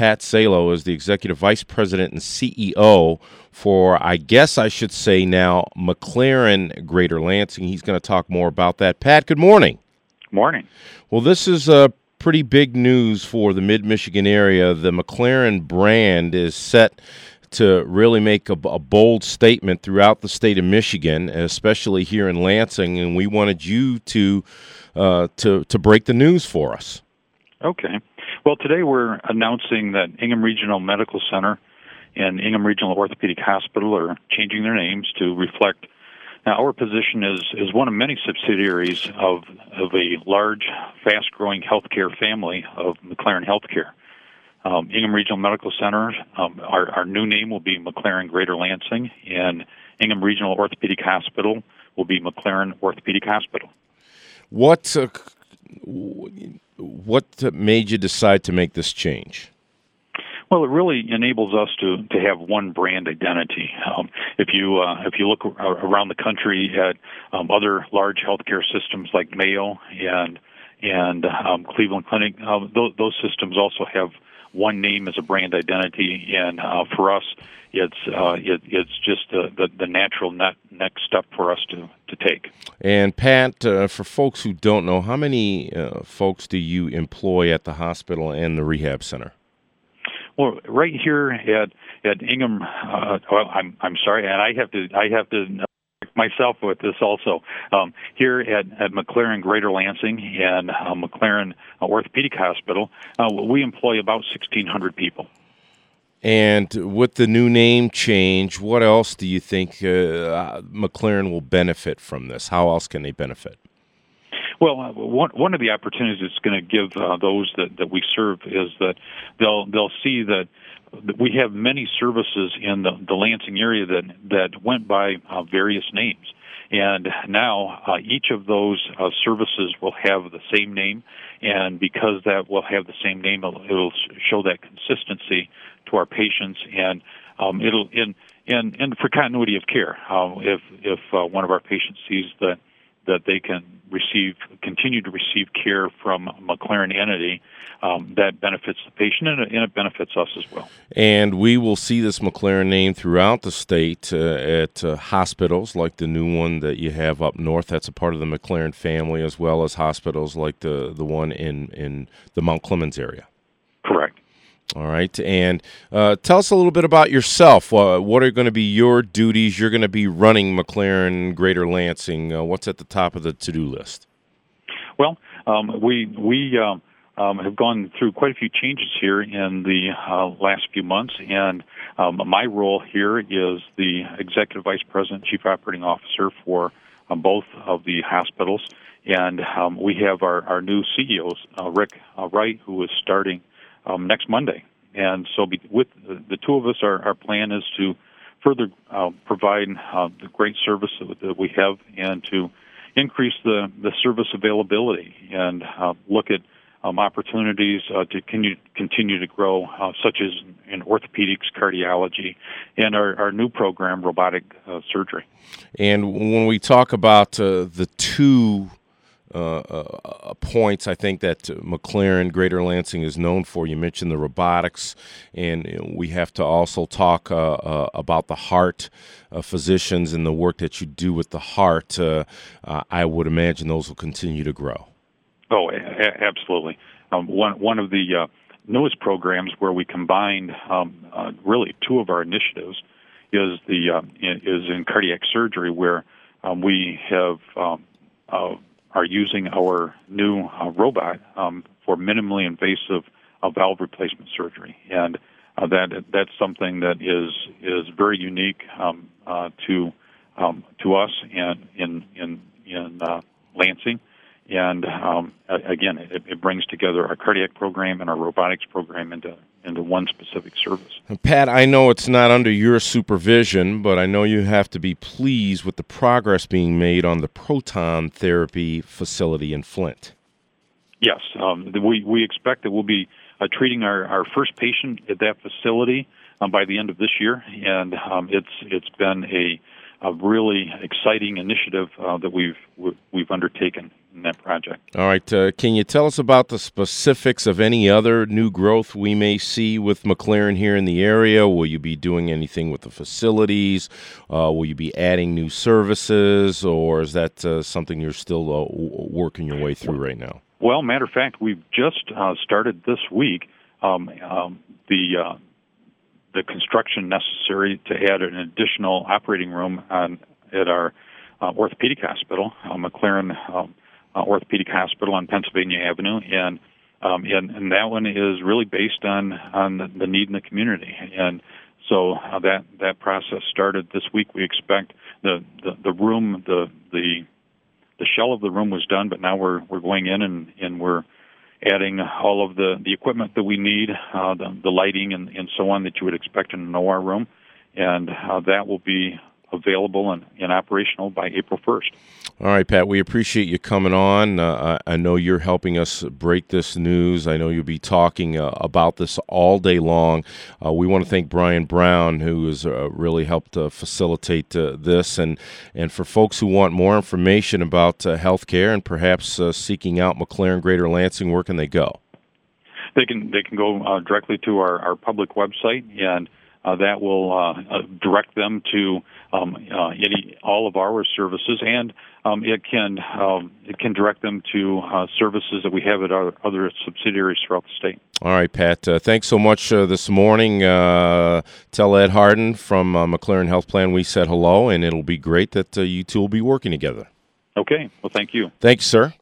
Pat Salo is the Executive Vice President and CEO for, I guess I should say now, McLaren Greater Lansing. He's going to talk more about that. Pat, good morning. Morning. Well, this is pretty big news for the Mid-Michigan area. The McLaren brand is set to really make a bold statement throughout the state of Michigan, especially here in Lansing, and we wanted you to break the news for us. Okay. Well, today we're announcing that Ingham Regional Medical Center and Ingham Regional Orthopedic Hospital are changing their names to reflect. Now, our position is one of many subsidiaries of a large, fast-growing healthcare family of McLaren Healthcare. Ingham Regional Medical Center, our new name will be McLaren Greater Lansing, and Ingham Regional Orthopedic Hospital will be McLaren Orthopedic Hospital. What made you decide to make this change? Well, it really enables us to have one brand identity. If you look around the country at other large healthcare systems like Mayo and Cleveland Clinic, those systems also have one name as a brand identity, and for us, it's just the natural next step for us to take. And Pat, for folks who don't know, how many folks do you employ at the hospital and the rehab center? Well, right here at Ingham, I'm sorry, and I have to myself with this also. Here at McLaren Greater Lansing and McLaren Orthopedic Hospital, we employ about 1,600 people. And with the new name change, what else do you think McLaren will benefit from this? How else can they benefit? Well, one of the opportunities it's going to give those that we serve is that they'll see that we have many services in the Lansing area that went by various names. And now each of those services will have the same name, and because that will have the same name, it'll show that consistency to our patients, and it'll and for continuity of care. If one of our patients sees that they can continue to receive care from a McLaren entity, that benefits the patient and it benefits us as well. And we will see this McLaren name throughout the state at hospitals like the new one that you have up north. That's a part of the McLaren family, as well as hospitals like the one in the Mount Clemens area. Correct. All right, and tell us a little bit about yourself. What are going to be your duties? You're going to be running McLaren Greater Lansing. What's at the top of the to-do list? Well, we have gone through quite a few changes here in the last few months, and my role here is the Executive Vice President, Chief Operating Officer for both of the hospitals, and we have our new CEO, Rick Wright, who is starting next Monday. And so with the two of us, our plan is to further provide the great service that we have and to increase the service availability and look at opportunities to continue to grow, such as in orthopedics, cardiology, and our new program, robotic surgery. And when we talk about the two points I think that McLaren Greater Lansing is known for. You mentioned the robotics, and we have to also talk about the heart physicians and the work that you do with the heart. I would imagine those will continue to grow. Oh, absolutely. One of the newest programs where we combined really two of our initiatives is in cardiac surgery, where we have are using our new robot for minimally invasive valve replacement surgery, and that's something that is very unique to us and in Lansing. And again, it brings together our cardiac program and our robotics program into one specific service. Pat, I know it's not under your supervision, but I know you have to be pleased with the progress being made on the proton therapy facility in Flint. Yes, we expect that we'll be treating our first patient at that facility by the end of this year, and it's been a really exciting initiative that we've undertaken. in that project. All right. Can you tell us about the specifics of any other new growth we may see with McLaren here in the area? Will you be doing anything with the facilities? Will you be adding new services, or is that something you're still working your way through right now? Well, matter of fact, we've just started this week the construction necessary to add an additional operating room at our orthopedic hospital, McLaren Orthopedic Hospital on Pennsylvania Avenue, and that one is really based on the need in the community, and so that process started this week. We expect the room, the shell of the room was done, but now we're going in and we're adding all of the equipment that we need, the lighting and so on that you would expect in an OR room, and that will be available and operational by April 1st. All right, Pat, we appreciate you coming on. I know you're helping us break this news. I know you'll be talking about this all day long. We want to thank Brian Brown, who has really helped facilitate this. And for folks who want more information about healthcare and perhaps seeking out McLaren Greater Lansing, where can they go? They can go directly to our public website, and that will direct them to all of our services, and it can direct them to services that we have at our other subsidiaries throughout the state. All right, Pat. Thanks so much this morning. Tell Ed Harden from McLaren Health Plan we said hello, and it'll be great that you two will be working together. Okay. Well, thank you. Thanks, sir.